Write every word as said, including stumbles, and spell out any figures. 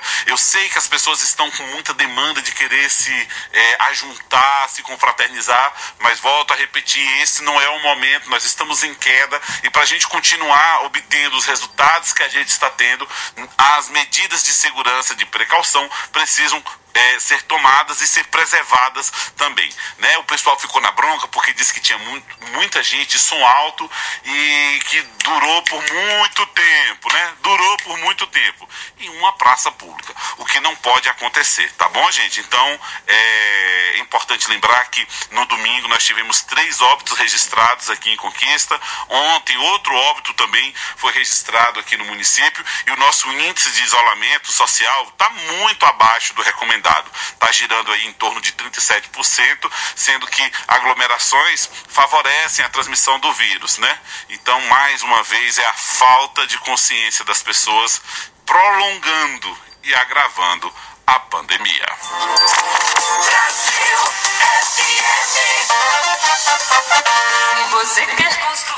Eu sei que as pessoas estão com muita demanda de querer se é, ajuntar, se confraternizar, mas volto a repetir, esse não é o momento, nós estamos em queda, e para a gente continuar obtendo os resultados que a gente está tendo, as medidas de segurança, de precaução, precisam É, ser tomadas e ser preservadas também, né? O pessoal ficou na bronca porque disse que tinha muito, muita gente, som alto, e que durou por muito tempo, né? Durou por muito tempo em uma praça pública, o que não pode acontecer, tá bom, gente? Então é importante lembrar que no domingo nós tivemos três óbitos registrados aqui em Conquista. Ontem outro óbito também foi registrado aqui no município, e o nosso índice de isolamento social está muito abaixo do recomendado. Está girando aí em torno de trinta e sete por cento, sendo que aglomerações favorecem a transmissão do vírus, né? Então, mais uma vez, é a falta de consciência das pessoas prolongando e agravando a pandemia. Brasil F M. Se você quer construir